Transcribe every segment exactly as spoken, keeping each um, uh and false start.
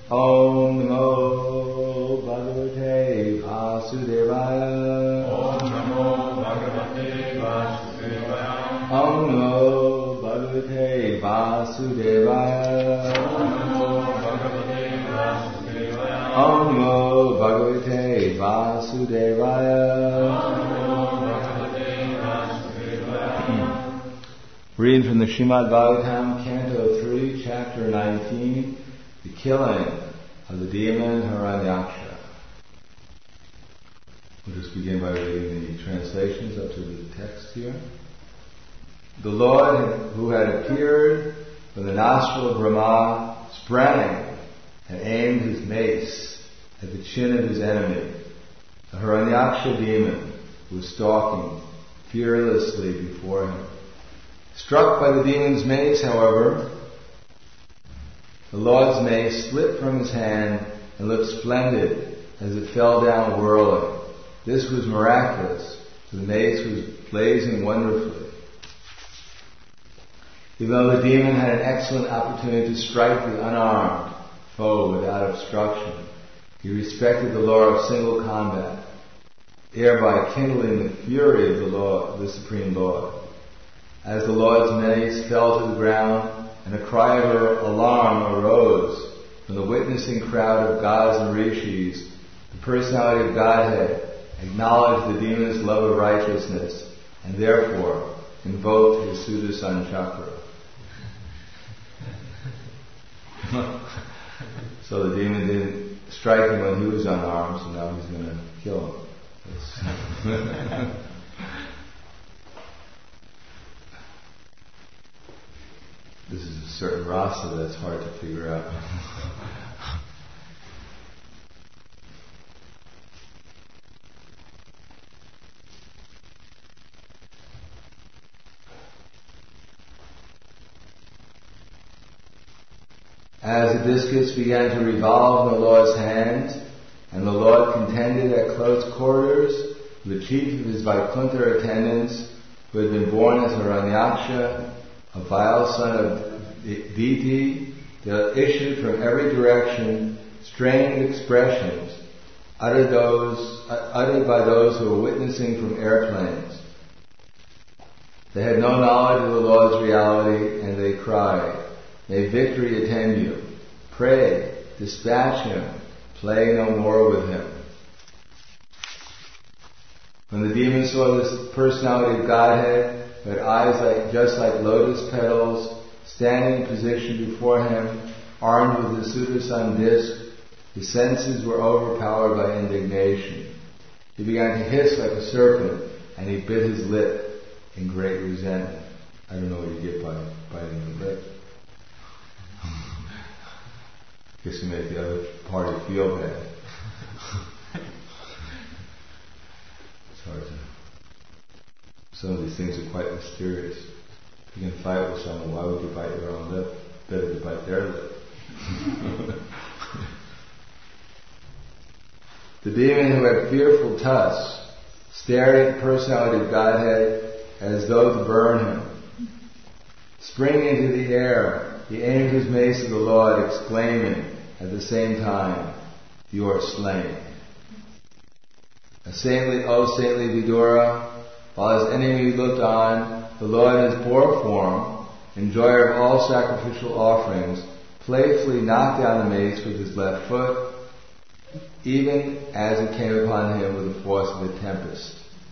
Om Namo Bhagavate Vasudevaya. Om Namo Bhagavate Vasudevaya. Om Namo Bhagavate Vasudevaya. Om Namo Bhagavate Vasudevaya. Reading from the Srimad Bhagavatam, Canto three, Chapter nineteen, The Killing of the Demon Hiranyaksha. We'll just begin by reading the translations up to the text here. The Lord, who had appeared from the nostril of Brahma, sprang and aimed his mace at the chin of his enemy, the Hiranyaksha demon, who was stalking fearlessly before him. Struck by the demon's mace, however, the Lord's mace slipped from his hand and looked splendid as it fell down whirling. This was miraculous, for the mace was blazing wonderfully. Even though the demon had an excellent opportunity to strike the unarmed foe without obstruction, he respected the law of single combat, thereby kindling the fury of the law of the Supreme Lord. As the Lord's mace fell to the ground and a cry of alarm arose from the witnessing crowd of gods and rishis, the personality of Godhead acknowledged the demon's love of righteousness and therefore invoked his Sudarsana chakra. So the demon didn't strike him when he was unarmed, so now he's going to kill him. This is a certain rasa that's hard to figure out. As the discus began to revolve in the Lord's hand, and the Lord contended at close quarters with the chief of his Vaikuntha attendants, who had been born as Hiranyaksha, a vile son of Diti, there issued from every direction strange expressions uttered, those, uttered by those who were witnessing from airplanes. They had no knowledge of the Lord's reality, and they cried, "May victory attend you. Pray, dispatch him, play no more with him." When the demon saw this personality of Godhead, who had eyes like, just like lotus petals, standing in position before him, armed with the Sudarsana disc, his senses were overpowered by indignation. He began to hiss like a serpent, and he bit his lip in great resentment. I don't know what you get by biting the lip. I guess you make the other party feel bad. It's hard to... Some of these things are quite mysterious. If you can fight with someone, why would you bite your own lip? Better to bite their lip. The demon, who had fearful tusks, stared at the personality of Godhead as though to burn him. Springing into the air, he aimed his mace at the Lord, exclaiming at the same time, "You are slain." A saintly, O saintly Vidura, while his enemy looked on, the Lord in his boar form, enjoyer of all sacrificial offerings, playfully knocked down the mace with his left foot, even as it came upon him with the force of a tempest.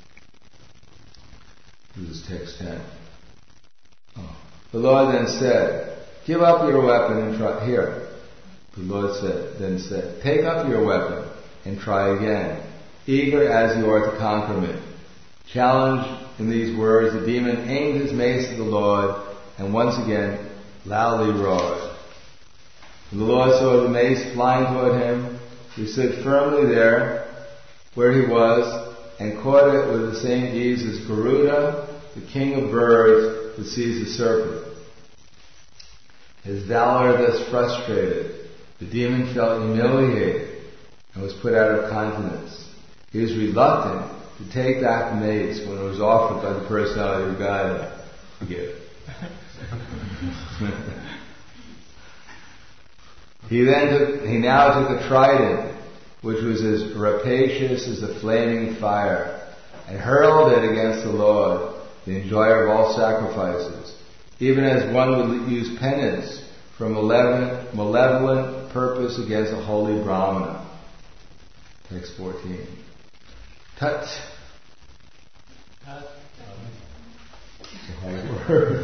This is text ten. Oh. The Lord then said, "Give up your weapon and try." Here, the Lord said, then said, "Take up your weapon and try again, eager as you are to conquer me." Challenged in these words, the demon aimed his mace at the Lord and once again loudly roared. When the Lord saw the mace flying toward him, he stood firmly there where he was and caught it with the same ease as Garuda, the king of birds, would seize the serpent. His valor thus frustrated, the demon felt humiliated and was put out of countenance. He was reluctant to take back the mace when it was offered by the personality of God. Forgive. He then took, he now took a trident, which was as rapacious as the flaming fire, and hurled it against the Lord, the enjoyer of all sacrifices, even as one would use penance for malevolent, malevolent purpose against a holy Brahmana. Text fourteen. Tat. Tat. It's a hard word.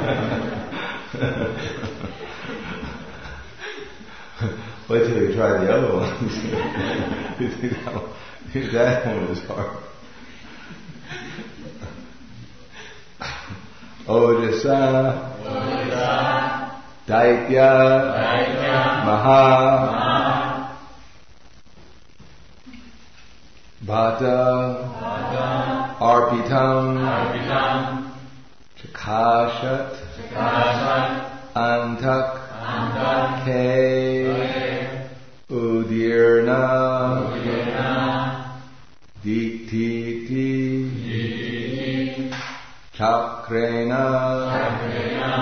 Wait till you try the other ones. You think that one, that one is hard. Odisha, Odisha, Daitya, Daitya, Maha, Maha, Bhata, Bhata, Arpitam, Arpitam, Chakashat, Chakashat, Antak, Antak, Ke, Udirna, Udirna, Dititi, Dititi, Chakrena, Chakrena,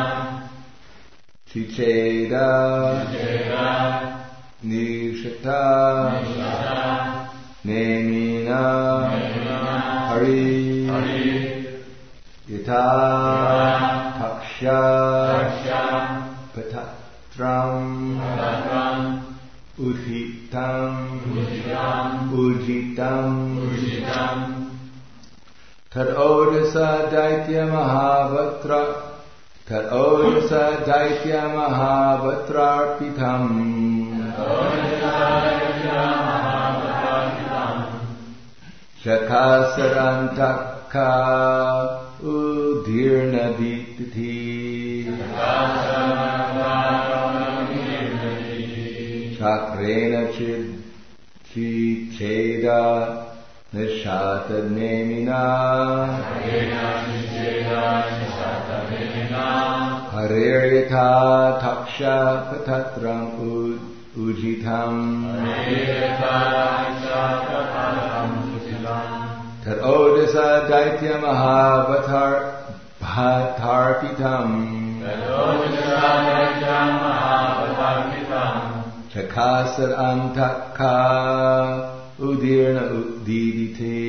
Chicheda, Chicheda, Nishata, Nishata, Nemina, Nemina, Hari, Hari, Yata, Taksha, Taksha, Patatram, Patatram, Ujitam, Ujitam, Ujitam, Ujitam, Tad Odisa Daitya Mahabhatra, Tad Odisa Daitya Mahabhatra Pitam, Shakasarantaka Udirna Dititi, Chakrena Chid Chicheda Nishata Nemina, Haririta Taksha Patatram Ujitam, Tad Odisa Daitya Mahabhatar Bhatarpitam, Chakasar Antaka Udirna Udiditi,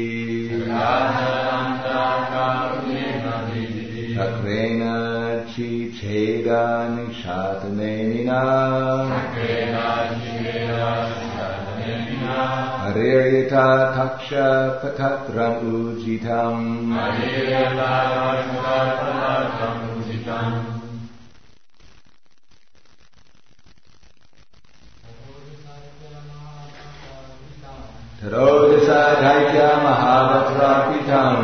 Chakrena Chicheda Nishata Nemina, Haririta Taksha Patatram Ujitam, Tadodisa Daitya Mahabhatra Pitam,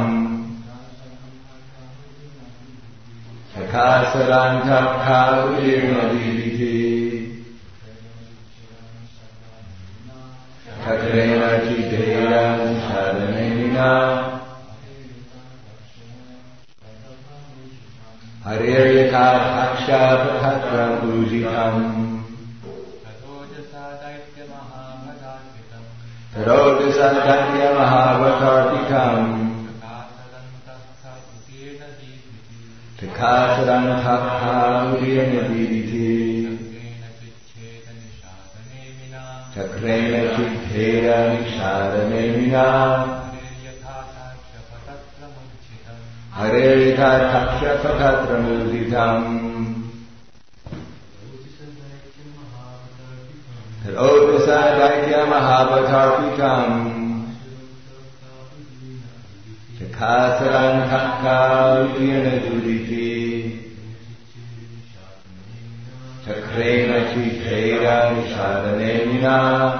Chakasarantaka Udirna Viditi, Chakrena Chidera Shadanamina, Haririka Taksha Patatram Ujitam, Tadodisa Daitya Mahabhatra Pitam, Chakasarantaka Udirna Viditi, Chakrena Chidera Shadanamina, Haririka Taksha Patatram Ujitam, Tadodisa Daitya Mahabhatra Pitam, Chakasarantaka Udirna Viditi, Chakrena Chidera Shadanamina,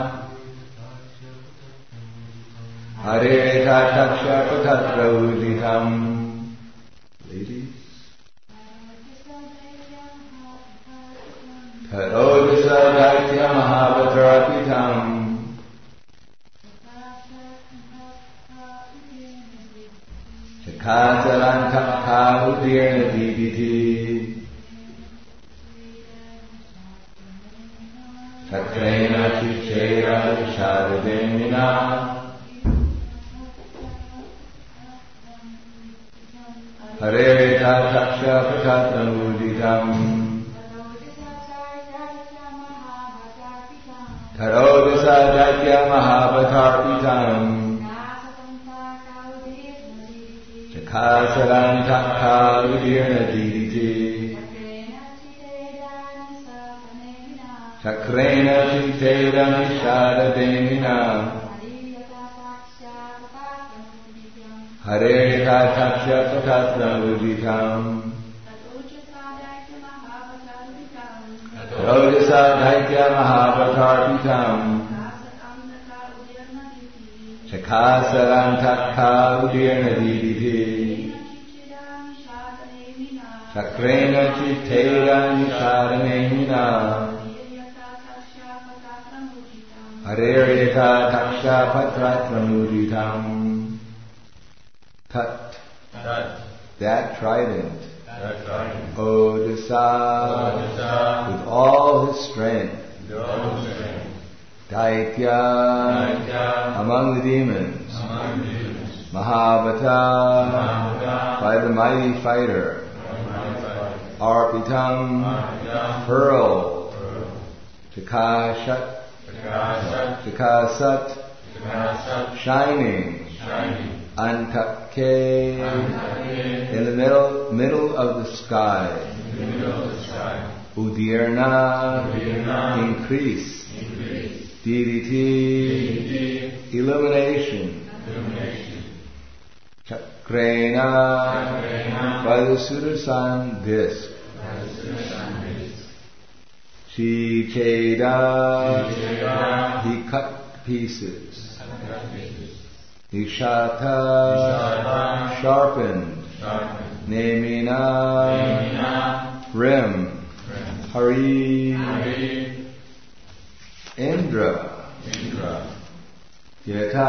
Haririka Taksha Patatram Ujitam. Ladies. Tadodisa Daitya Mahabhatra Pitam, Chakasarantaka Udirna Viditi, Chakrena Chichera Shadanamina, Haririka Taksha Patatram Ujitam, Tarodasa Daitya Mahavatarpitam Chakasarantakha Udirna Diditi Chakrena Chitera Nishada Demina Hare Taksha Patatra Uditam Rojasa Daitya Mahavatarpitam Chakasarantakha Udirna Diditi Chakrena Chitera Nishadanemina Harereta Taksha Patratramuritam Tat That trident Odisha with all his strength Daitya among the demons Mahabhata by the mighty fighter Arpitam hurled Chakashat Chakasat shining Antake in the middle middle of the sky Udirna increase Diditi illumination Chakrena by the Sudarshan disc Chicheda he cut pieces Nishata sharpened Nemina rim Hari Indra Yata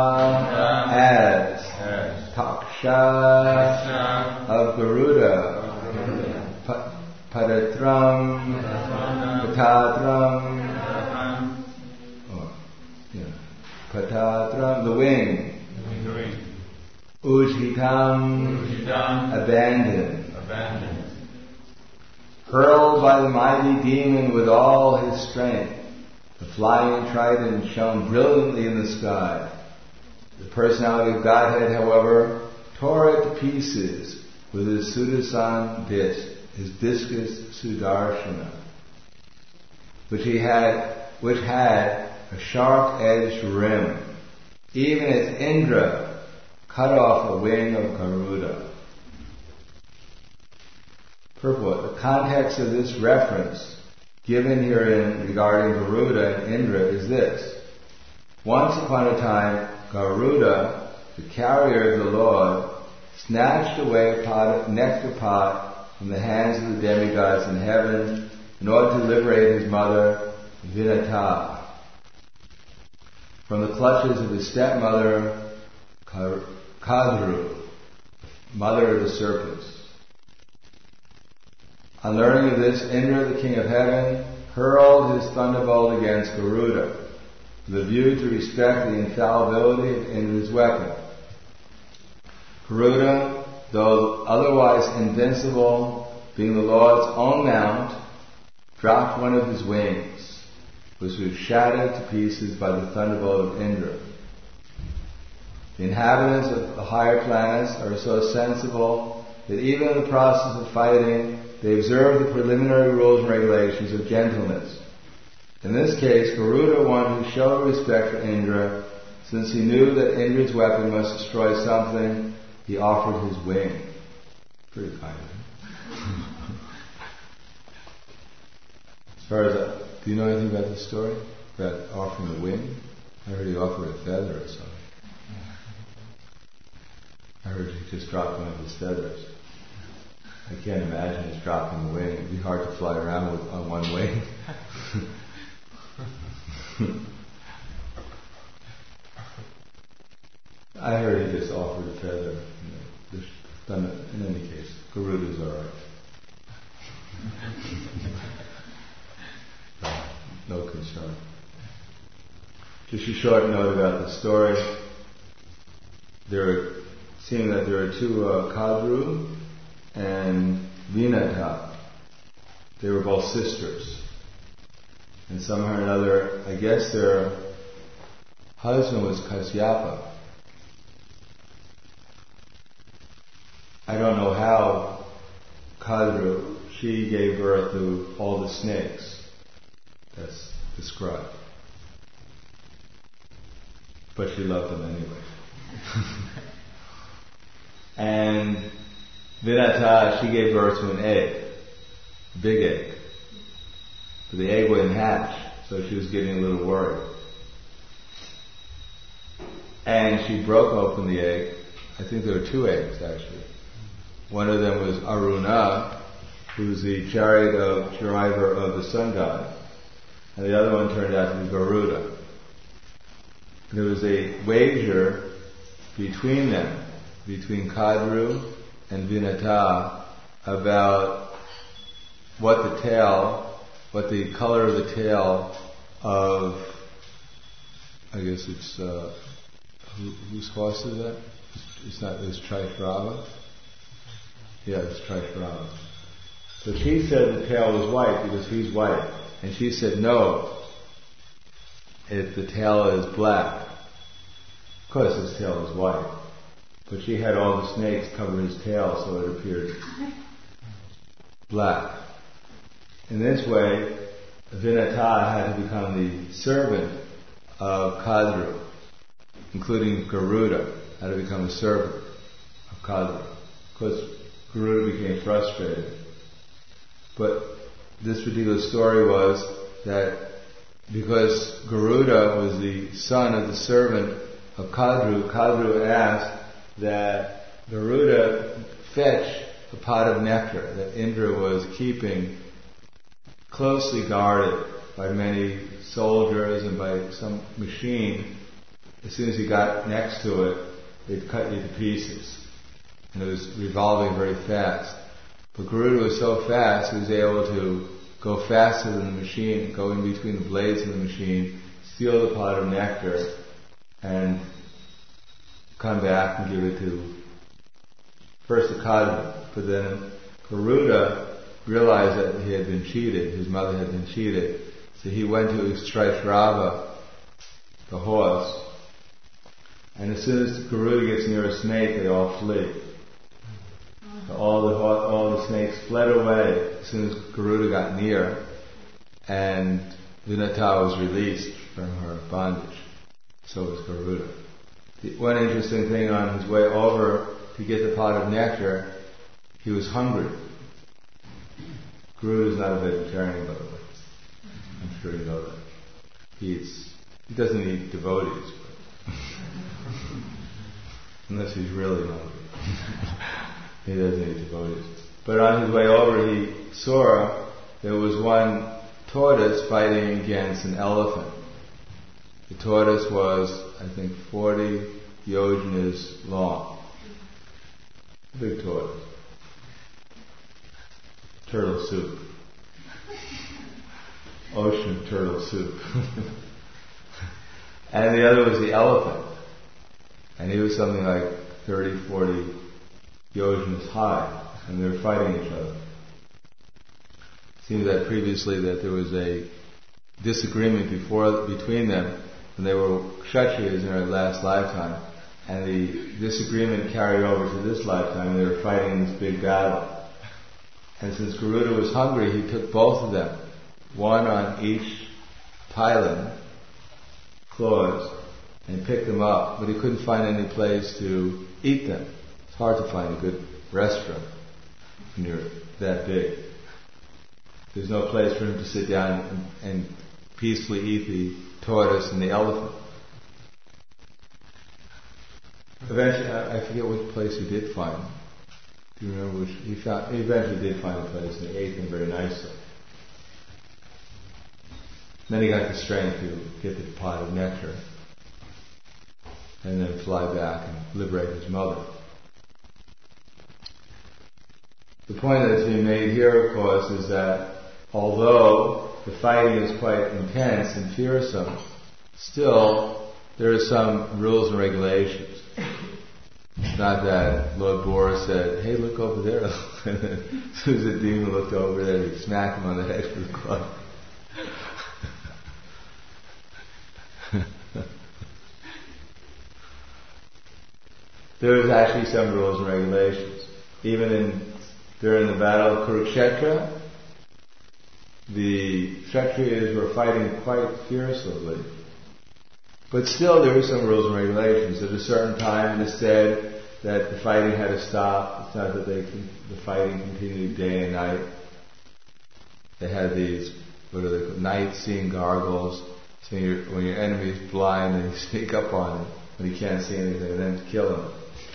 as Taksha of Garuda Padatram Patatram Patatram the wing Ujhitam abandoned hurled by the mighty demon with all his strength. The flying trident shone brilliantly in the sky. The personality of Godhead, however, tore it to pieces with his Sudarshan disc, his discus Sudarshana, which he had, which had a sharp-edged rim, even as Indra cut off a wing of Garuda. Purport. The context of this reference given herein regarding Garuda and Indra is this. Once upon a time, Garuda, the carrier of the Lord, snatched away a pot of nectar pot from the hands of the demigods in heaven in order to liberate his mother, Vinata, from the clutches of his stepmother, Kadru, mother of the serpents. On learning of this, Indra, the king of heaven, hurled his thunderbolt against Garuda, with a view to respect the infallibility of Indra's weapon. Garuda, though otherwise invincible, being the Lord's own mount, dropped one of his wings, which was shattered to pieces by the thunderbolt of Indra. The inhabitants of the higher planets are so sensible that even in the process of fighting, they observe the preliminary rules and regulations of gentleness. In this case, Garuda wanted to show respect for Indra, since he knew that Indra's weapon must destroy something. He offered his wing. Pretty kind of him. As far as that, do you know anything about this story? About offering the wing? I heard he offered a feather or something. I heard he just dropped one of his feathers. I can't imagine just dropping the wing. It'd be hard to fly around with on one wing. I heard he just offered a feather. You know, just done it. In any case, Garuda's all right. No concern. Just a short note about the story. There, seeing that there are two uh, Kadru and Vinata. They were both sisters. And somehow or another, I guess their husband was Kasyapa. I don't know how Kadru, she gave birth to all the snakes. That's described. But she loved them anyway. And Vinata, she gave birth to an egg, a big egg. But the egg wouldn't hatch, so she was getting a little worried. And she broke open the egg. I think there were two eggs actually. One of them was Aruna, who was the chariot of driver of the sun god, and the other one turned out to be Garuda. There was a wager between them, between Kadru and Vinata, about what the tail, what the color of the tail of, I guess it's, uh, who, whose horse is that? It's not, it's Traitrava? Yeah, it's Traitrava. So she said the tail was white because he's white. And she said, no, it, the tail is black. Of course his tail is white. But she had all the snakes cover his tail so it appeared black. In this way, Vinata had to become the servant of Kadru, including Garuda had to become a servant of Kadru. Of course, Garuda became frustrated. But this particular story was that because Garuda was the son of the servant of Kadru, Kadru asked that Garuda fetch a pot of nectar that Indra was keeping closely guarded by many soldiers and by some machine. As soon as he got next to it, they'd cut you to pieces. And it was revolving very fast. But Garuda was so fast, he was able to go faster than the machine, go in between the blades of the machine, steal the pot of nectar, and come back and give it to first to Kadru. But then Garuda realized that he had been cheated, his mother had been cheated. So he went to Traitrava, the horse, and as soon as Garuda gets near a snake, they all flee. So all the all the snakes fled away as soon as Garuda got near, and Vinata was released from her bondage. So was Garuda. The, one interesting thing, on his way over to get the pot of nectar, he was hungry. Garuda is not a vegetarian, by the way. I'm sure you know that. He eats. He doesn't eat devotees, but unless he's really hungry. He doesn't eat devotees. But on his way over, he saw there was one tortoise fighting against an elephant. The tortoise was, I think, forty yojanas long. Big tortoise. Turtle soup. Ocean turtle soup. And the other was the elephant. And he was something like thirty, forty yojanas high, and they were fighting each other. It seems that previously that there was a disagreement before between them when they were Kshatriyas in their last lifetime, and the disagreement carried over to this lifetime, and they were fighting in this big battle. And since Garuda was hungry, he took both of them, one on each pylon, claws, and picked them up, but he couldn't find any place to eat them. It's hard to find a good restaurant when you're that big. There's no place for him to sit down and, and peacefully eat the tortoise and the elephant. Eventually, I, I forget which place he did find. Do you remember which? He found. He eventually did find a place, and he ate them very nicely. Then he got the strength to get the pot of nectar, and then fly back and liberate his mother. The point that's being made here, of course, is that although the fighting is quite intense and fearsome, still there are some rules and regulations. It's not that Lord Boris said, "Hey, look over there." And then as soon as the demon looked over there, he'd smack him on the head with a club. There's actually some rules and regulations. Even in during the battle of Kurukshetra, the Kshatriyas were fighting quite fiercely. But still there were some rules and regulations. At a certain time it is said that the fighting had to stop. It's not that they the fighting continued day and night. They had these, what are they called, night-seeing gargles. So you're, when your enemy is blind, then you sneak up on him when he can't see anything, and then kill him.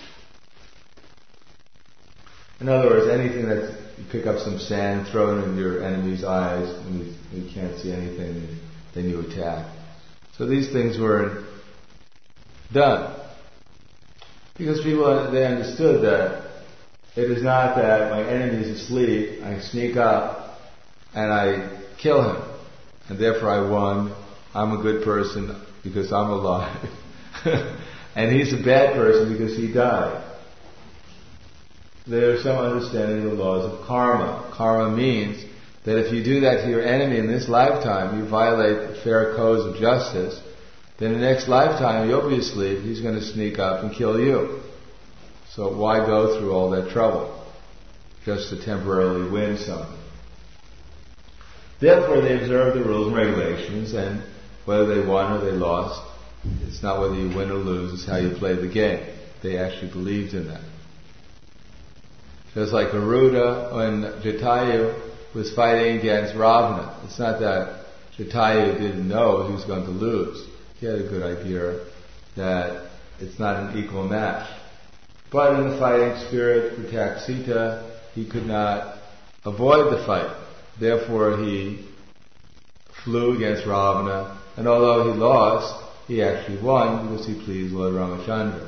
In other words, anything that you pick up some sand, throw it in your enemy's eyes, and you, you can't see anything, then you attack. So these things were done. Because people, they understood that it is not that my enemy is asleep, I sneak up and I kill him, and therefore I won, I'm a good person because I'm alive. And he's a bad person because he died. There's some understanding of the laws of karma. Karma means that if you do that to your enemy in this lifetime, you violate the fair codes of justice, then the next lifetime you'll be asleep, he's going to sneak up and kill you. So why go through all that trouble just to temporarily win something? Therefore they observed the rules and regulations, and whether they won or they lost, it's not whether you win or lose, it's how you play the game. They actually believed in that. Just like Garuda, when Jatayu was fighting against Ravana, it's not that Jatayu didn't know he was going to lose. He had a good idea that it's not an equal match. But in the fighting spirit to protect Sita, he could not avoid the fight. Therefore he flew against Ravana, and although he lost, he actually won because he pleased Lord Ramachandra.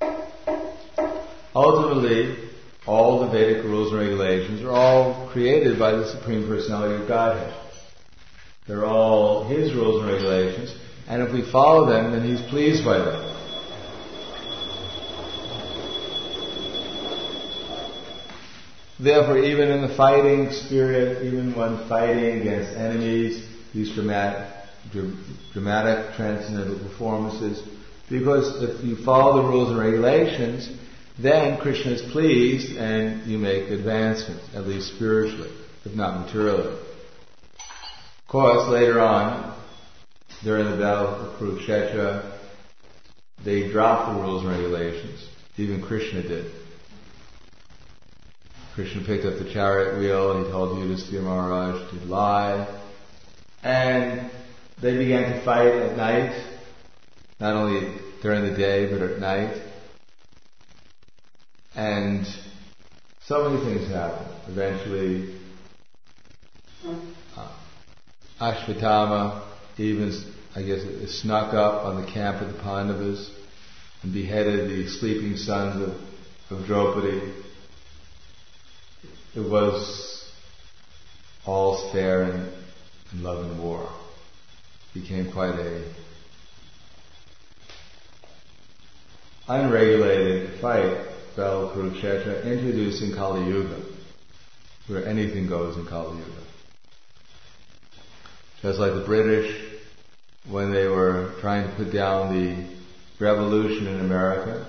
Ultimately, all the Vedic rules and regulations are all created by the Supreme Personality of Godhead. They're all His rules and regulations, and if we follow them, then He's pleased by them. Therefore, even in the fighting spirit, even when fighting against enemies, these dramatic, dramatic transcendental performances, because if you follow the rules and regulations, then Krishna is pleased and you make advancements, at least spiritually, if not materially. Of course, later on, during the battle of Kurukshetra, they dropped the rules and regulations. Even Krishna did. Krishna picked up the chariot wheel and he told Yudhisthira Maharaj to lie. And they began to fight at night, not only during the day but at night. And so many things happened. Eventually, uh, Ashvatthama even, I guess, snuck up on the camp of the Pandavas and beheaded the sleeping sons of, of Draupadi. It was all fair in, in love and war. It became quite a unregulated fight. Battle of Kurukshetra, introducing Kali Yuga, where anything goes in Kali Yuga. Just like the British, when they were trying to put down the revolution in America,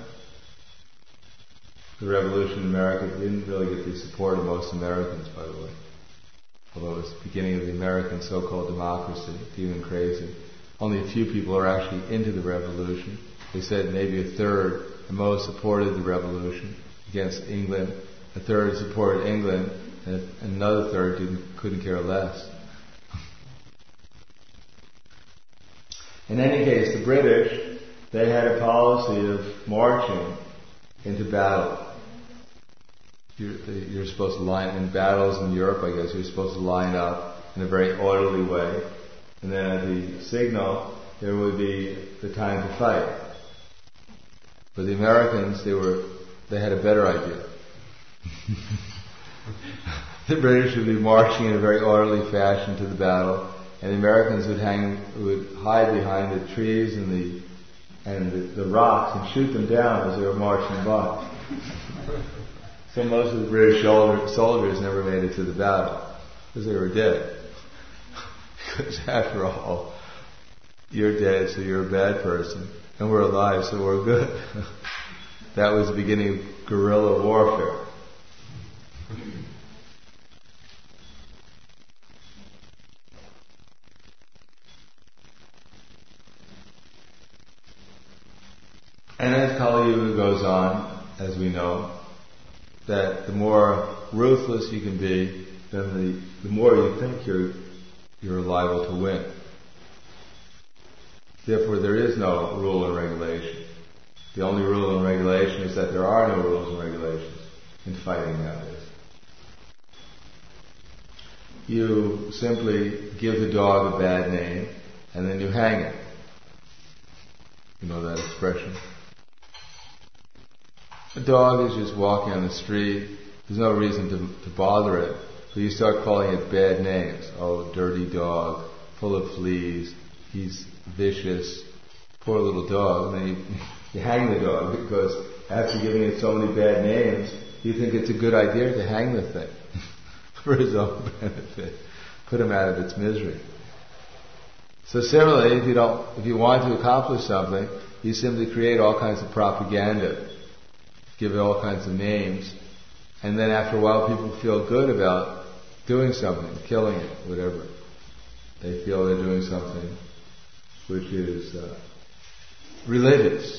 the revolution in America didn't really get the support of most Americans, by the way. Although it was the beginning of the American so-called democracy, demon crazy. Only a few people are actually into the revolution. They said maybe a third at most supported the revolution against England. A third supported England, and another third didn't, couldn't care less. In any case, the British, they had a policy of marching into battle. You're, you're supposed to line in battles in Europe, I guess, you're supposed to line up in a very orderly way, and then at the signal, there would be the time to fight. But the Americans, they were, they had a better idea. The British would be marching in a very orderly fashion to the battle, and the Americans would hang, would hide behind the trees and the and the, the rocks and shoot them down as they were marching by. So most of the British soldiers never made it to the battle because they were dead. Because after all, you're dead, so you're a bad person, and we're alive, so we're good. That was the beginning of guerrilla warfare. And as Kali Yuga goes on, as we know, that the more ruthless you can be, then the, the more you think you're you're liable to win. Therefore, there is no rule and regulation. The only rule and regulation is that there are no rules and regulations in fighting nowadays. You simply give the dog a bad name, and then you hang it. You know that expression? A dog is just walking on the street. There's no reason to, to bother it. So you start calling it bad names. Oh, dirty dog, full of fleas, he's vicious, poor little dog. And then you, you hang the dog because after giving it so many bad names, you think it's a good idea to hang the thing for his own benefit. Put him out of its misery. So similarly, if you don't, if you want to accomplish something, you simply create all kinds of propaganda, give it all kinds of names, and then after a while people feel good about doing something, killing it, whatever. They feel they're doing something which is uh, religious.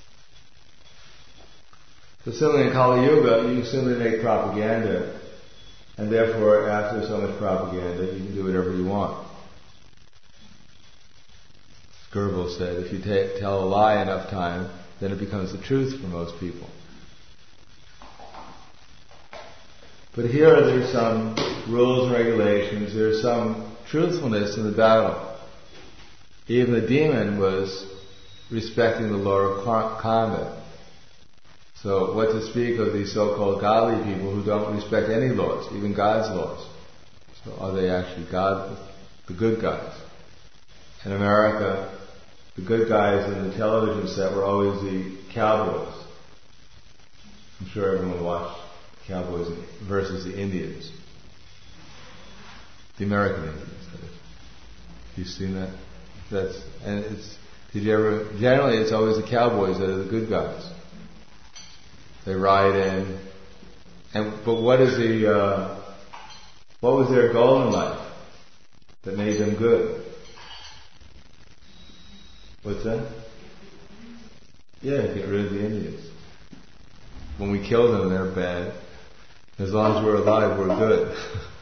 So similarly in Kali Yuga, you simply make propaganda, and therefore after so much propaganda, you can do whatever you want. Goebbels said, if you t- tell a lie enough time, then it becomes the truth for most people. But here there's some rules and regulations, there's some truthfulness in the battle. Even the demon was respecting the law of combat. So what to speak of these so-called godly people who don't respect any laws, even God's laws? So are they actually God, the good guys? In America, the good guys in the television set were always the cowboys. I'm sure everyone watched Cowboys versus the Indians. The American Indians, that is. You've seen that? That's, and it's, did you ever, generally it's always the cowboys that are the good guys. They ride in, and, but what is the, uh, what was their goal in life that made them good? What's that? Yeah, get rid of the Indians. When we kill them, they're bad. As long as we're alive, we're good.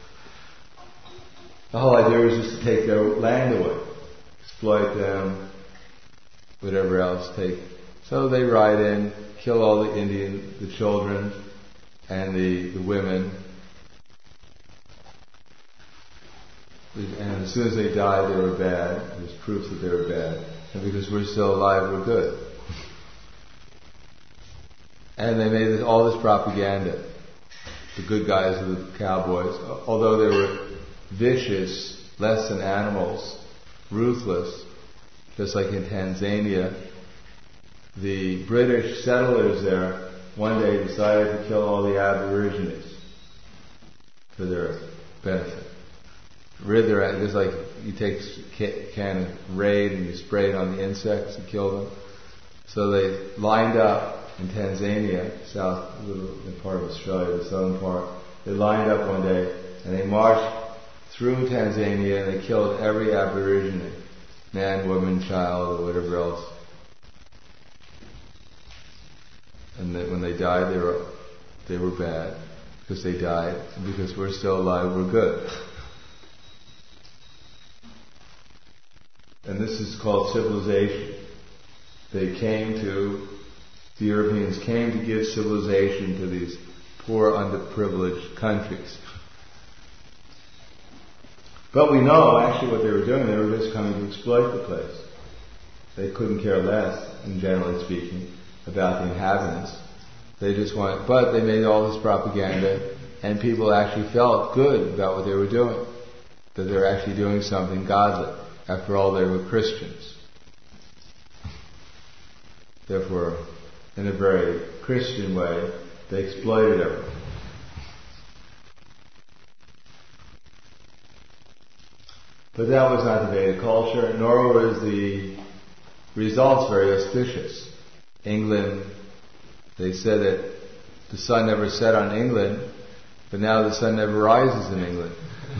The whole idea was just to take their land away, exploit them, whatever else. Take. So they ride in, kill all the Indian, the children, and the, the women. And as soon as they died, they were bad. There's proof that they were bad. And because we're still alive, we're good. And they made this, all this propaganda. The good guys are the cowboys. Although they were vicious, less than animals, ruthless, just like in Tanzania, the British settlers there one day decided to kill all the Aborigines for their benefit. Rid their, just like you take a can of Raid and you spray it on the insects and kill them. So they lined up in Tanzania, south, a little part of Australia, the southern part. They lined up one day and they marched through Tanzania and they killed every Aborigine, man, woman, child, or whatever else. And that when they died, they were they were bad because they died. And because we're still alive, we're good. And this is called civilization. They came to, the Europeans came to give civilization to these poor, underprivileged countries. But we know actually what they were doing. They were just coming to exploit the place. They couldn't care less, and generally speaking, about the inhabitants. They just wanted, but they made all this propaganda, and people actually felt good about what they were doing, that they were actually doing something godly. After all, they were Christians. Therefore, in a very Christian way, they exploited everyone. But that was not the Vedic culture, nor was the results very auspicious. England, they said that the sun never set on England, but now the sun never rises in England.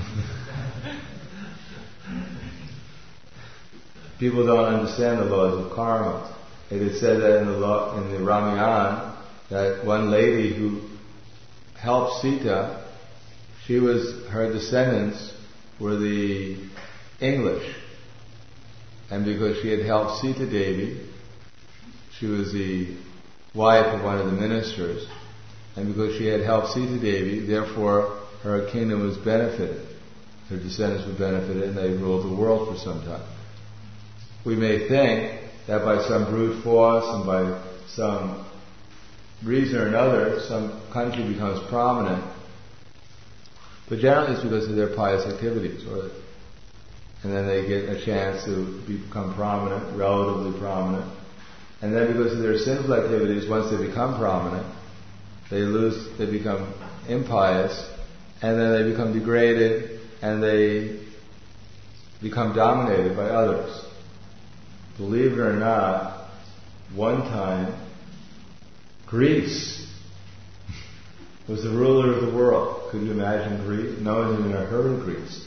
People don't understand the laws of karma. It is said that in the law, in the Ramayana, that one lady who helped Sita, she was, her descendants were the English. And because she had helped Sita Devi, she was the wife of one of the ministers, and because she had helped Sita Devi, therefore her kingdom was benefited. Her descendants were benefited, and they ruled the world for some time. We may think that by some brute force and by some reason or another, some country becomes prominent, but generally it's because of their pious activities, or and then they get a chance to become prominent, relatively prominent. And then because of their sinful activities, once they become prominent, they lose, they become impious, and then they become degraded, and they become dominated by others. Believe it or not, one time, Greece was the ruler of the world. Could you imagine Greece? No one's even heard of Greece.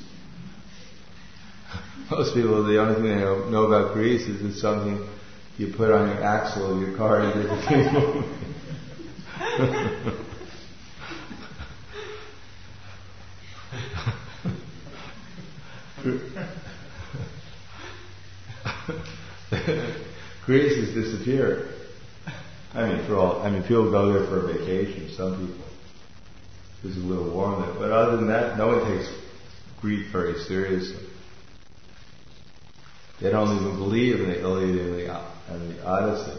Most people, the only thing they know, know about Greece is it's something you put on your axle of your car and get the thing moving. Greece has disappeared. I mean, for all, I mean, people go there for a vacation. Some people, there's a little warm there, but other than that, no one takes Greece very seriously. They don't even believe in the Iliad and the, and the Odyssey.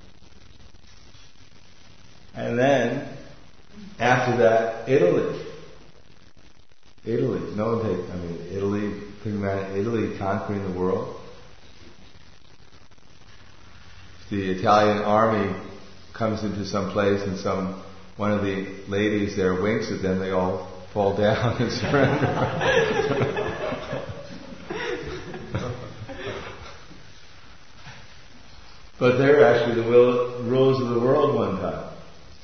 And then, after that, Italy. Italy. No one takes, I mean, Italy, think about it, Italy conquering the world. If the Italian army comes into some place and some, one of the ladies there winks at them, they all fall down and surrender. But they're actually the will, rulers of the world one time.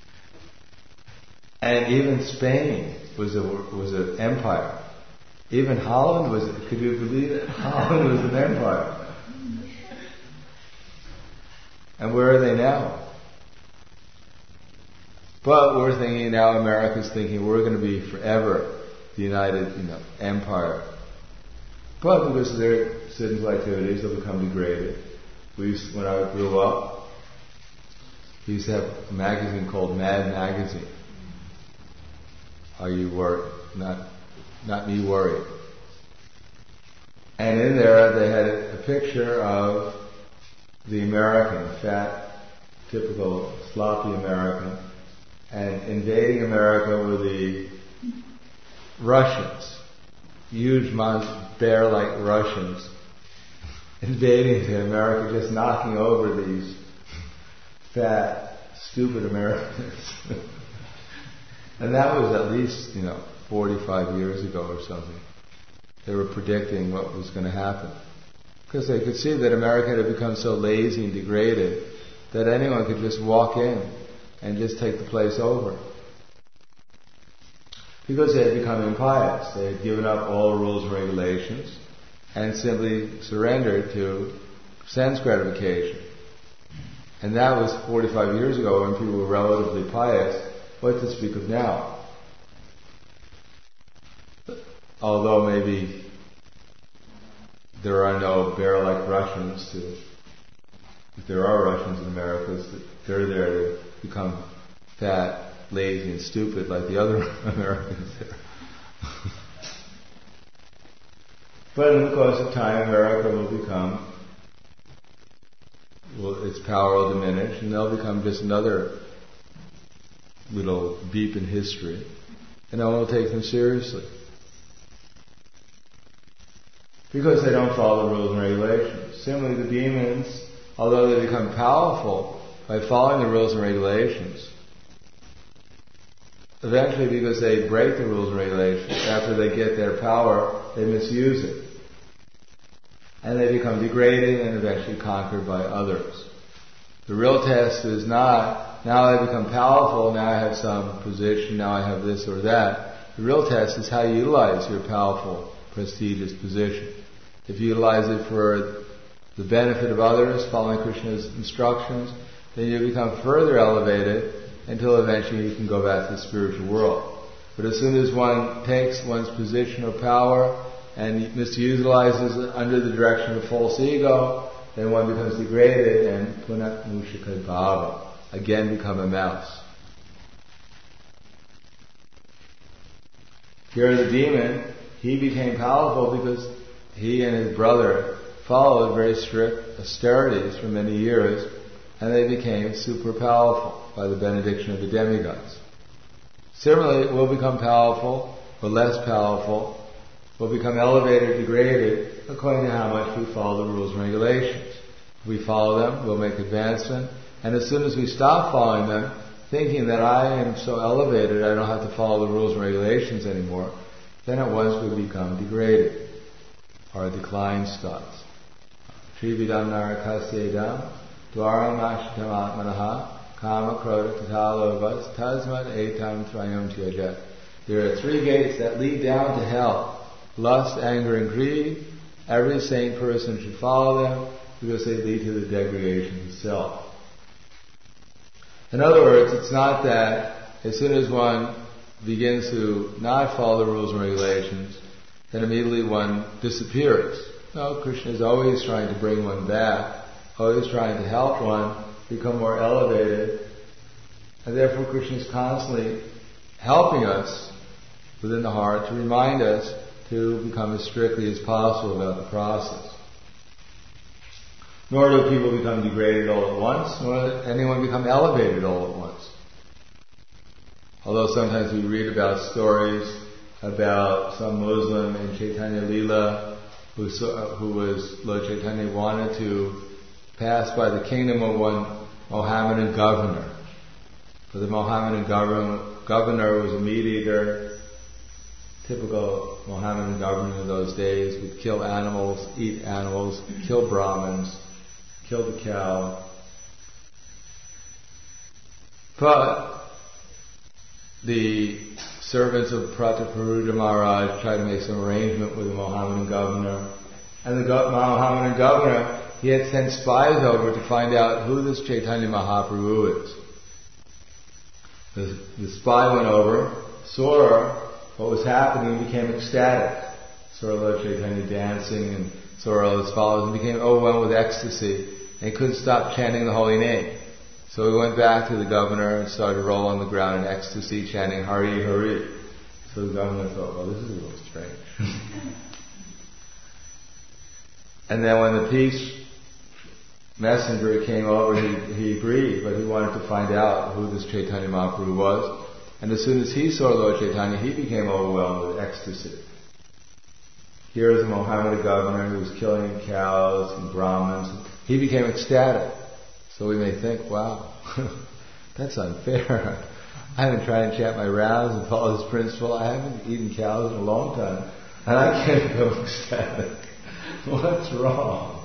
And even Spain was a was an empire. Even Holland was, could you believe it? Holland was an empire. And where are they now? But we're thinking now, America's thinking we're going to be forever the united, you know, empire. But because of their sinful activities, they'll become degraded. We used, when I grew up, we used to have a magazine called Mad Magazine. Are you worried? Not, not me worried. And in there they had a, a picture of the American, fat, typical sloppy American, and invading America were the Russians, huge monster, bear-like Russians, invading to America, just knocking over these fat, stupid Americans. And that was at least, you know, forty-five years ago or something. They were predicting what was going to happen. Because they could see that America had become so lazy and degraded that anyone could just walk in and just take the place over. Because they had become impious. They had given up all rules and regulations and simply surrendered to sense gratification. And that was forty-five years ago when people were relatively pious. What to speak of now? Although maybe there are no bear-like Russians to, if there are Russians in America, they're there to become fat, lazy, and stupid like the other Americans there. But in the course of time, America will become, well, its power will diminish, and they'll become just another little beep in history, and no one will take them seriously. Because they don't follow the rules and regulations. Similarly, the demons, although they become powerful by following the rules and regulations, eventually because they break the rules and regulations, after they get their power, they misuse it. and they become degraded and eventually conquered by others. The real test is not, now I become powerful, now I have some position, now I have this or that. The real test is how you utilize your powerful, prestigious position. If you utilize it for the benefit of others, following Krishna's instructions, then you become further elevated until eventually you can go back to the spiritual world. But as soon as one takes one's position of power and misutilizes it under the direction of false ego, then one becomes degraded and punat mushika bhava, again become a mouse. Here the demon, he became powerful because he and his brother followed very strict austerities for many years, and they became super powerful by the benediction of the demigods. Similarly, we'll become powerful or less powerful, we'll become elevated or degraded according to how much we follow the rules and regulations. If we follow them, we'll make advancement, and as soon as we stop following them, thinking that I am so elevated I don't have to follow the rules and regulations anymore, then at once we become degraded. Our decline starts. Trividam narakasyedam dwaram ashitam atmanaha kama krodha tatalobas tasmat etam trayam tyajat. There are three gates that lead down to hell: lust, anger, and greed. Every sane person should follow them because they lead to the degradation of self. In other words, it's not that as soon as one begins to not follow the rules and regulations, then immediately one disappears. No, Krishna is always trying to bring one back, always trying to help one become more elevated, and therefore Krishna is constantly helping us within the heart to remind us to become as strictly as possible about the process. Nor do people become degraded all at once, nor does anyone become elevated all at once. Although sometimes we read about stories about some Muslim in Chaitanya Leela who, saw, who was, Lord Chaitanya wanted to pass by the kingdom of one Mohammedan governor. But the Mohammedan governor, governor was a meat eater. Typical Mohammedan governor of those days would kill animals, eat animals, kill Brahmins, kill the cow. But the servants of Prataparudra Maharaj tried to make some arrangement with the Mohammedan governor. And the go- Mohammedan governor, he had sent spies over to find out who this Chaitanya Mahaprabhu is. The, the spy went over, saw what was happening, and became ecstatic. Saw Lord Chaitanya dancing and saw all his followers and became overwhelmed with ecstasy and couldn't stop chanting the holy name. So he went back to the governor and started to roll on the ground in ecstasy, chanting Hari Hari. So the governor thought, well, this is a little strange. And then when the peace messenger came over, he, he agreed, but he wanted to find out who this Chaitanya Mahaprabhu was. And as soon as he saw Lord Chaitanya, he became overwhelmed with ecstasy. Here is a Mohammedan governor who was killing cows and Brahmins. He became ecstatic. So we may think, wow, that's unfair. I haven't tried to chant my rounds and follow this principle. I haven't eaten cows in a long time. And I can't become ecstatic. What's wrong?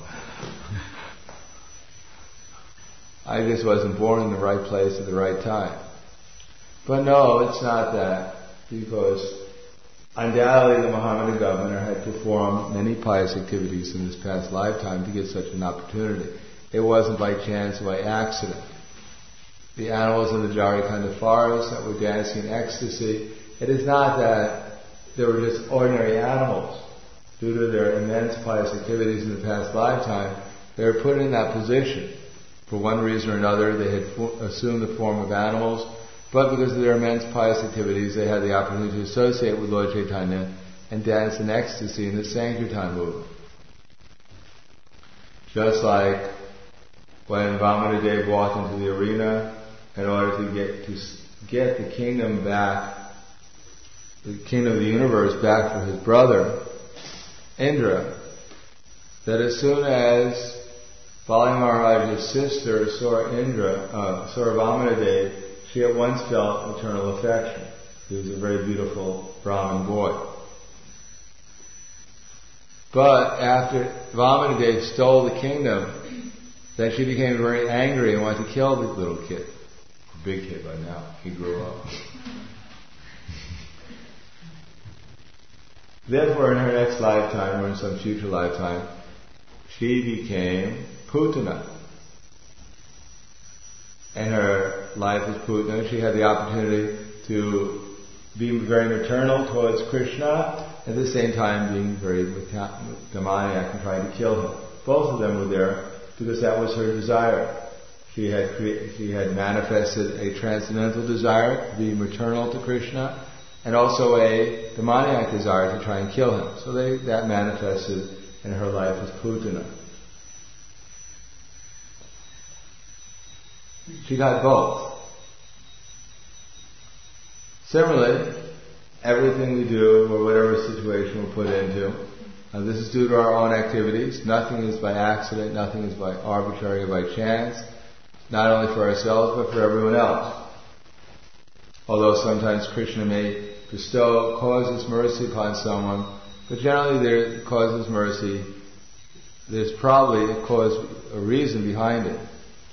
I just wasn't born in the right place at the right time. But no, it's not that. Because undoubtedly the Mohammedan governor had performed many pious activities in his past lifetime to get such an opportunity. It wasn't by chance or by accident. The animals in the Jharkhand forest that were dancing in ecstasy, it is not that they were just ordinary animals. Due to their immense pious activities in the past lifetime, they were put in that position. For one reason or another, they had fo- assumed the form of animals, but because of their immense pious activities, they had the opportunity to associate with Lord Chaitanya and dance in ecstasy in the Sankirtan movement. Just like when Vamanadev walked into the arena in order to get to get the kingdom back, the kingdom of the universe back for his brother, Indra, that as soon as Bali Maharaj's sister saw Indra, uh, saw Vamanadev, she at once felt maternal affection. He was a very beautiful Brahmin boy. But after Vamanadev stole the kingdom, then she became very angry and wanted to kill the little kid. Big kid by now. He grew up. Therefore, in her next lifetime, or in some future lifetime, she became Putana. And her life as Putana, she had the opportunity to be very maternal towards Krishna, at the same time being very demoniac and trying to kill him. Both of them were there because that was her desire. She had cre- she had manifested a transcendental desire to be maternal to Krishna, and also a demoniac desire to try and kill him. So they, that manifested in her life as Putana. She got both. Similarly, everything we do, or whatever situation we're put into, uh, this is due to our own activities. Nothing is by accident, nothing is by arbitrary or by chance, not only for ourselves, but for everyone else. Although sometimes Krishna may bestow, causes mercy upon someone, but generally there causes mercy, there's probably a cause, a reason behind it.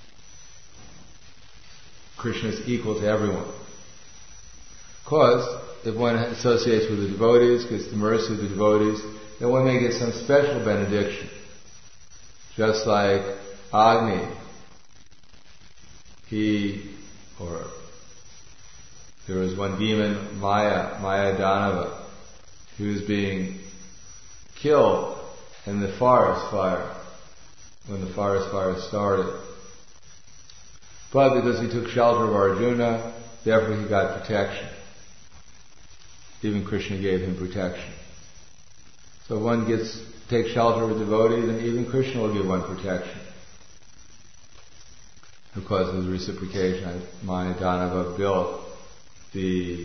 Krishna is equal to everyone. Because if one associates with the devotees, gets the mercy of the devotees, then one may get some special benediction. Just like Agni, he, or there was one demon, Maya, Maya Danava, he was being killed in the forest fire, when the forest fire started. But because he took shelter of Arjuna, therefore he got protection. Even Krishna gave him protection. So if one gets takes shelter of a devotee, then even Krishna will give one protection. Because of the reciprocation, Maya Danava built the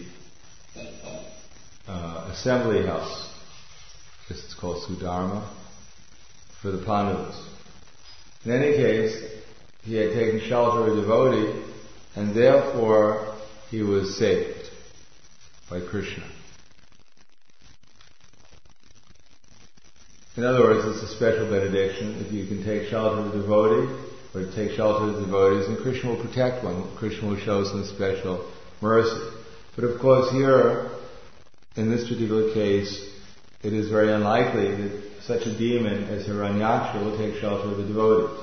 uh, assembly house. This is called Sudharma, for the Pandavas. In any case, he had taken shelter of a devotee, and therefore he was saved by Krishna. In other words, it's a special benediction. If you can take shelter of a devotee, or take shelter of the devotees, then Krishna will protect one. Krishna will show some special mercy. But of course here, in this particular case, it is very unlikely that such a demon as Hiranyaksha will take shelter of the devotees.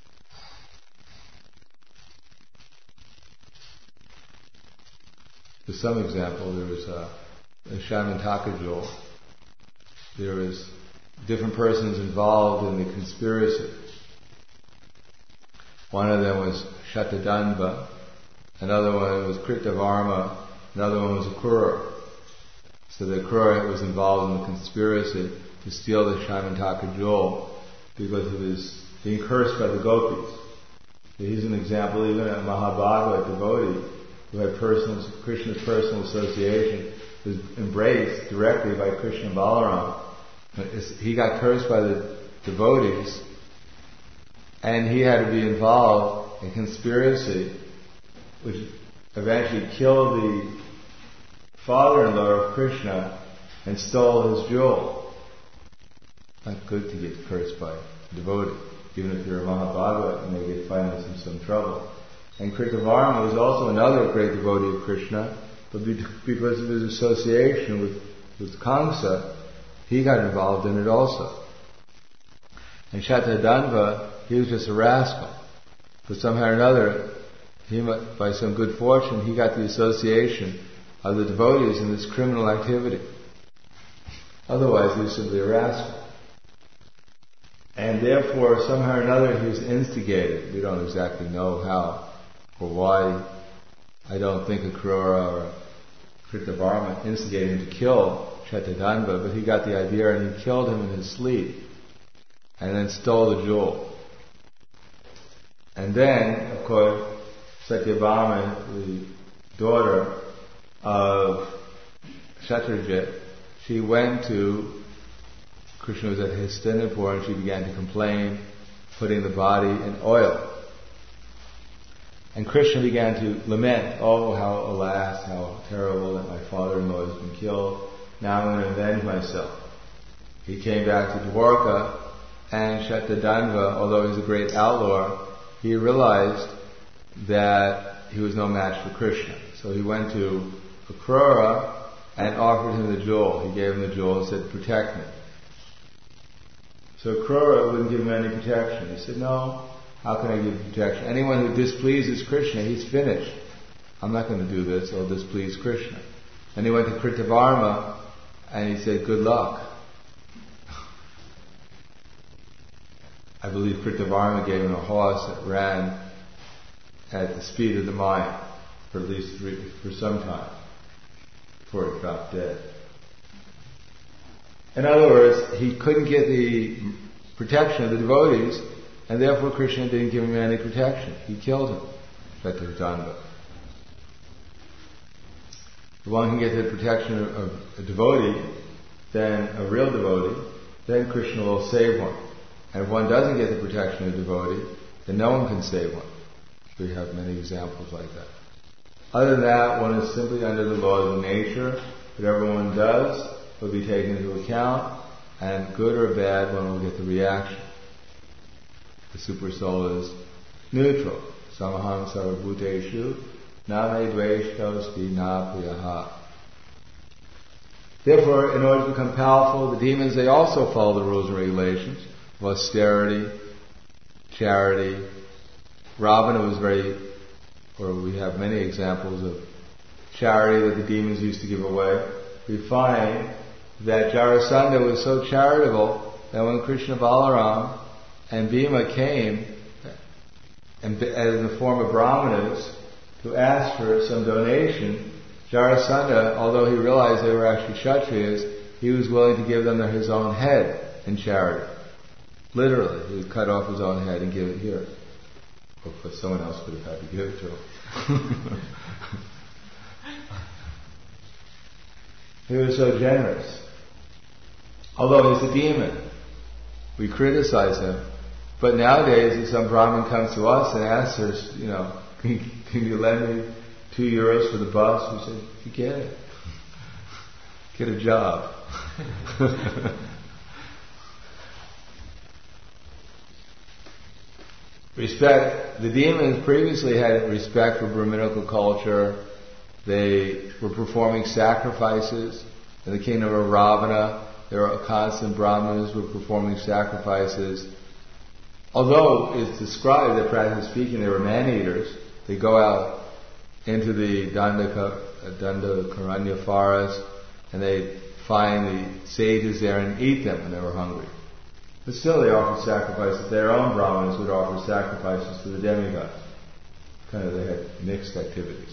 For some example, there was a, a Shamantaka jewel. There was different persons involved in the conspiracy. One of them was Shatadhanva, another one was Kritavarma, another one was Akrura. So the Akrura was involved in the conspiracy to steal the Shamantaka jewel because of his being cursed by the gopis. So he's an example, even a Mahabhagavata devotee who had personal, Krishna's personal association, was embraced directly by Krishna and Balaram. He got cursed by the devotees, and he had to be involved in conspiracy, which eventually killed the father-in-law of Krishna and stole his jewel. Not good to get cursed by a devotee. Even if you're a Mahabhagavata, you may get finally in some trouble. And Kritavarma was also another great devotee of Krishna, but because of his association with, with Kamsa, he got involved in it also. And Shatadhanva, he was just a rascal. But somehow or another, he, by some good fortune, he got the association of the devotees in this criminal activity. Otherwise, he was simply a rascal. And therefore, somehow or another, he was instigated. We don't exactly know how or why. I don't think Akrura or Kritavarma instigated him to kill Shatadhanva, but he got the idea and he killed him in his sleep and then stole the jewel. And then, of course, Satyabhama, the daughter of Shatrajit, she went to, Krishna was at Hastinapur, and she began to complain, putting the body in oil. And Krishna began to lament, oh, how, alas, how terrible that my father-in-law has been killed. Now I'm going to avenge myself. he came back to Dwarka, and Shatadhanva, although he was a great outlaw, he realized that he was no match for Krishna. So he went to Akrura and offered him the jewel. He gave him the jewel and said, protect me. So Akrura wouldn't give him any protection. He said, no, how can I give you protection? Anyone who displeases Krishna, he's finished. I'm not going to do this, I'll displease Krishna. And he went to Kritavarma and he said, good luck. I believe Kritavarma gave him a horse that ran at the speed of the mind for at least three, for some time before he dropped dead. In other words, he couldn't get the protection of the devotees, and therefore Krishna didn't give him any protection. He killed him. Shatadhanva. If one can get the protection of a devotee, then a real devotee, then Krishna will save one. And if one doesn't get the protection of a devotee, then no one can save one. We have many examples like that. Other than that, one is simply under the laws of nature. Whatever one does will be taken into account, and good or bad, one will get the reaction. The super soul is neutral. Samaham sarvabhuteshu name dveshtosti na priyaha. Therefore, in order to become powerful, the demons, they also follow the rules and regulations of austerity, charity. Ravana was very, or we have many examples of charity that the demons used to give away. We find that Jarasandha was so charitable that when Krishna Balaram and Bhima came and in the form of brahmanas to ask for some donation, Jarasandha, although he realized they were actually Kshatriyas, he was willing to give them his own head in charity. Literally, he would cut off his own head and give it here. Of course, someone else would have had to give it to him. He was so generous. Although he's a demon, we criticize him. But nowadays, if some Brahmin comes to us and asks us, you know, can you, can you lend me two euros for the bus? We say, forget it. Get a job. Respect. The demons previously had respect for Brahminical culture. They were performing sacrifices. In the kingdom of Ravana, there were constant Brahmanas who were performing sacrifices. Although it's described that, practically speaking, they were man-eaters. They go out into the Dandaka, Dandakaranya forest and they find the sages there and eat them when they were hungry. But still they offered sacrifices. Their own Brahmanas would offer sacrifices to the demigods. Kind of, they had mixed activities.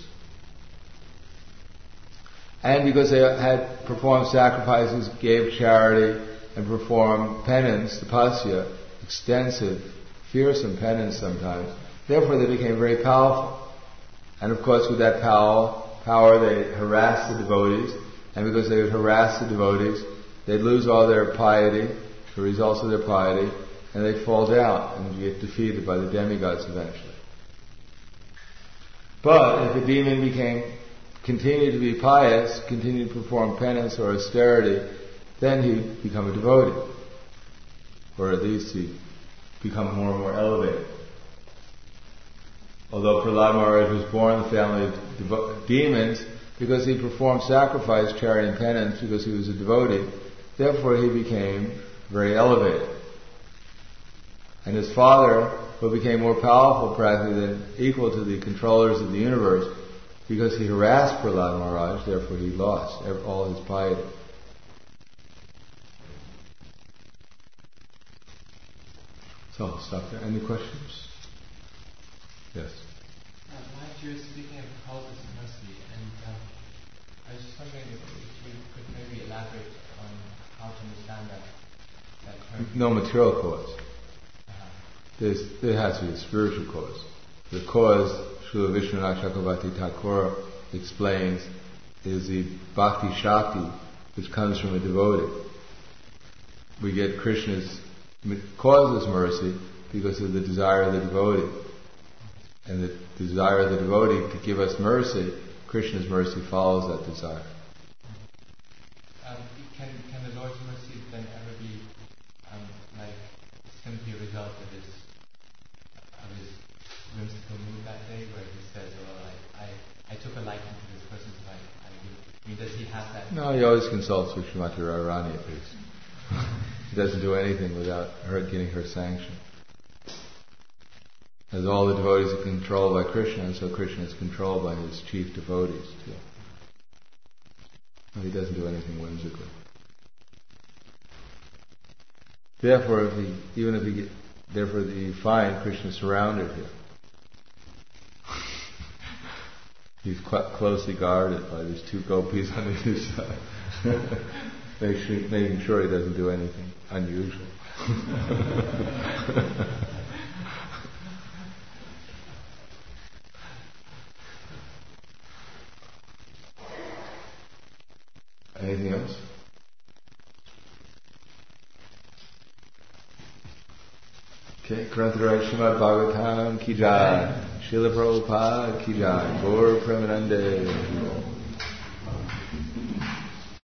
And because they had performed sacrifices, gave charity, and performed penance, tapasya, extensive, fearsome penance sometimes, therefore they became very powerful. And of course with that power, power they harassed the devotees, and because they would harass the devotees, they'd lose all their piety, the results of their piety, and they'd fall down and get defeated by the demigods eventually. But if a demon became continued to be pious, continued to perform penance or austerity, then he'd become a devotee. Or at least he'd become more and more elevated. Although Prahlad Maharaj was born in the family of devo- demons, because he performed sacrifice, charity and penance, because he was a devotee, therefore he became very elevated. And his father, who became more powerful practically than equal to the controllers of the universe, because he harassed Prahlad Maharaj, therefore he lost all his piety. So I'll stop there. Any questions? Yes. Uh, Maharaj, you were speaking of causes of mercy, and um, I was just wondering if, if you could maybe elaborate on how to understand that, that term. No material cause. Uh-huh. There's, there has to be a spiritual cause. The cause, Srila Vishwanath Chakravarti Thakur explains, is the bhakti shakti, which comes from a devotee. We get Krishna's causes mercy because of the desire of the devotee. And the desire of the devotee to give us mercy, Krishna's mercy follows that desire. Um, can, can the Lord's mercy then ever be No, he always consults with Srimati Radharani at least. He doesn't do anything without her getting her sanction. As all the devotees are controlled by Krishna, and so Krishna is controlled by his chief devotees too. No, he doesn't do anything whimsically. Therefore, if he, even if he get, therefore you find Krishna surrounded here. He's quite closely guarded by these two gopis on his side, making sure he doesn't do anything unusual. Anything else? Okay, Grantaraj Srimad Bhagavatam ki jai, Srila Prabhupada ki jai, Gaur Premanande.